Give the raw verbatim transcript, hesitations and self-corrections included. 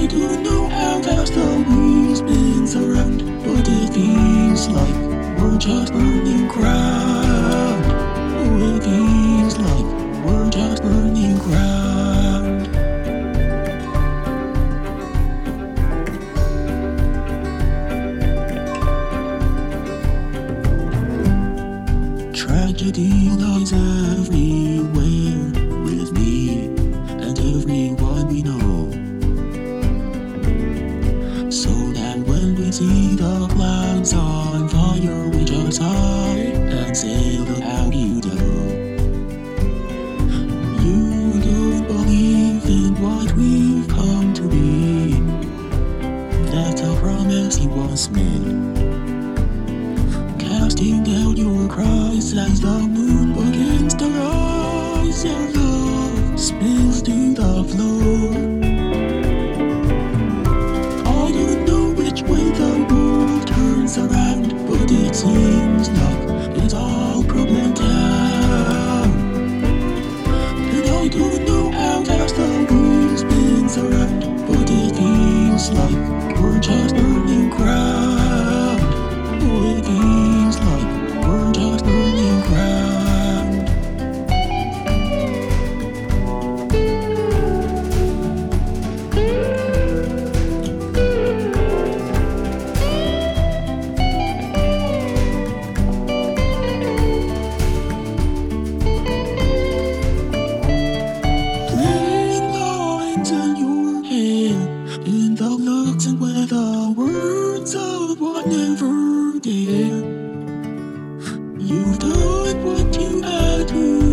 I don't know how fast the wheel spins around, but it feels like we're just burning ground. Oh, it feels like we're just burning ground. Tragedy lies everywhere with me and everyone we know. So that when we see the clouds on fire, we just sigh and say, look how you do. You don't believe in what we've come to be. That's a promise he once made. Casting down your cries as the moon begins to rise and love spills to the floor. I don't know which way the world turns around, but it seems like it's all problem town. And I don't know how fast the wheel spins around, but it feels like we're just burning ground. Oh, it feels like we're just burning ground. Playing lines in your head, in the looks and with the words of what never did. You've done what you had to